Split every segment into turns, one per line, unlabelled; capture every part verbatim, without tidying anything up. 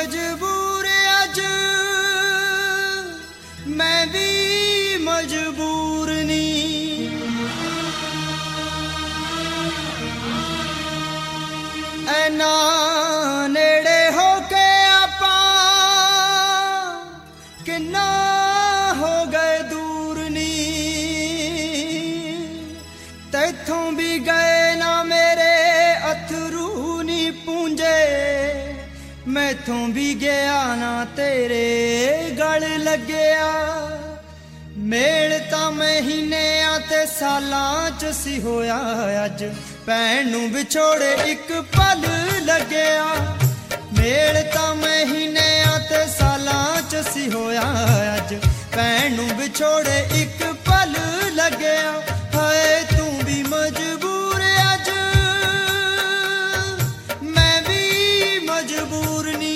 मजबूर अज मैं भी मजबूर नी ऐना नेड़े हो के आपा किन्ना हो गए दूर नी तैथों भी गए ना मेरे अथरू नी पूंजे मैथों भी गया ना तेरे गल लगया मेल तां महीने ते सालां च सी होया अज भैन नूं विछोड़े एक पल लगया मेल तां महीने ते सालां च सी होया अज भैन नूं विछोड़े एक पल लगया हाय तू भी मजबूर अज मैं भी मजबूर नी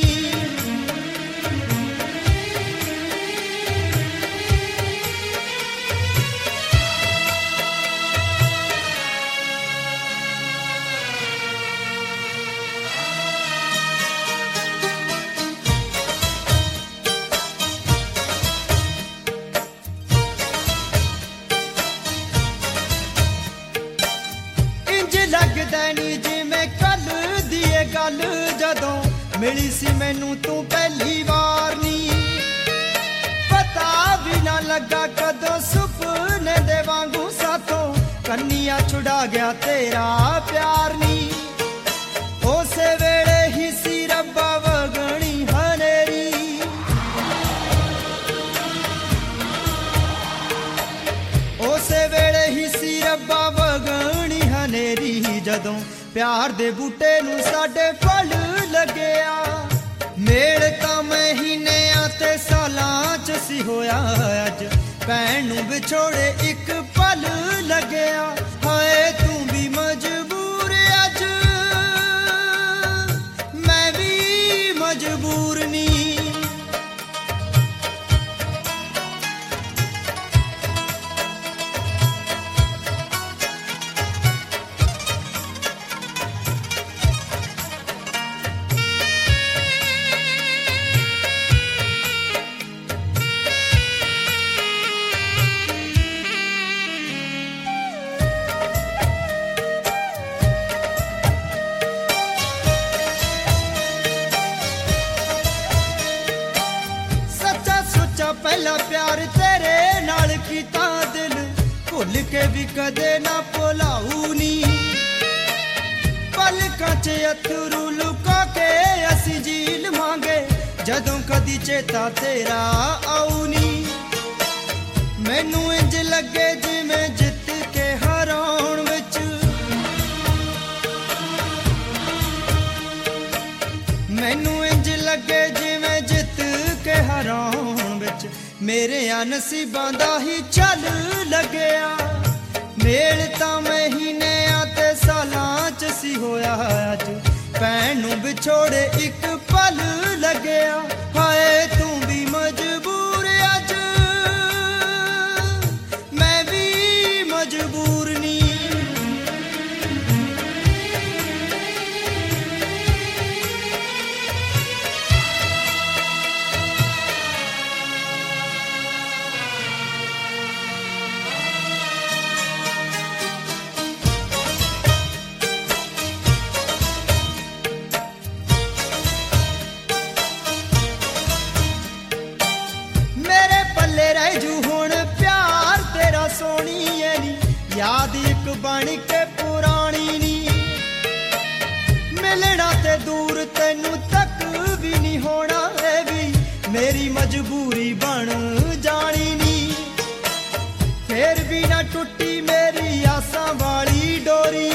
लगदा नी जिवें कल दी गल जदों मिली सी मैनू तू पहली बार नी पता भी ना लगा कदों सुपने दे वांगू साथों कन्निया छुड़ा गया तेरा प्यार नी उसे वेले ही सी रब्बा वगणी हनेरी उसे वेले ही सी रब्बा वगणी हनेरी जदों प्यार दे बूटे नू साडे फल लगया मेल तां महीने ते सालां च सी होया अज भैन नू विछोड़े एक पल लगया हाय तू भी मजबूर अज मैं भी मजबूर नी पहला प्यार तेरे नाल कीता दिल भुल के भी कदे ना भुलाऊ नी पलकां च अथरू लुका के असी झील मांगे जदों कदी चेता तेरा आऊ नी मैनू इंज लगे जिवें जित के हराउण विच मैनू इंज लगे जिवें जित के हराउण मेरे नसीबां दा ही चल लगया मेल तां महीने ते सालां च सी होया अज भैन नूं विछोड़े एक पल लगया हाय तू भी मजबूर अज मैं भी मजबूर नी याद एक बन के पुरानी नी मिलना ते दूर तेनू तक भी नहीं होना है भी मेरी मजबूरी बन जानी नी फिर भी ना टुटी मेरी आसां वाली डोरी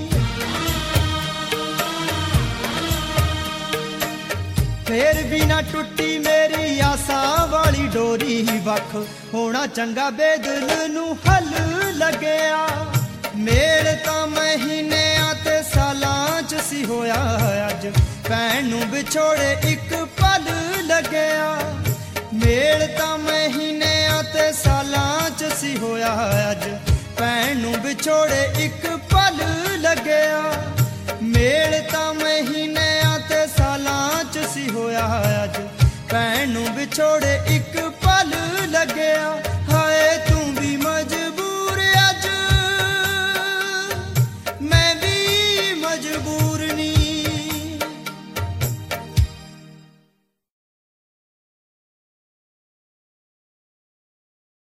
फिर भी ना टुटी मेरी आसां वाली डोरी वख होना चंगा बेदल नू हल लगया मेल तां महीने ते सालां च सी होया अज भैन नू विछोड़े एक पल लगया मेल तां महीने ते सालां च सी होया अज भैन नू विछोड़े एक पल लगया मेल तां महीने ते सालां च सी ਹੋਇਆ ਅੱਜ ਭੈਣ ਨੂੰ ਵਿਛੋੜੇ ਇੱਕ ਪਲ ਲੱਗਿਆ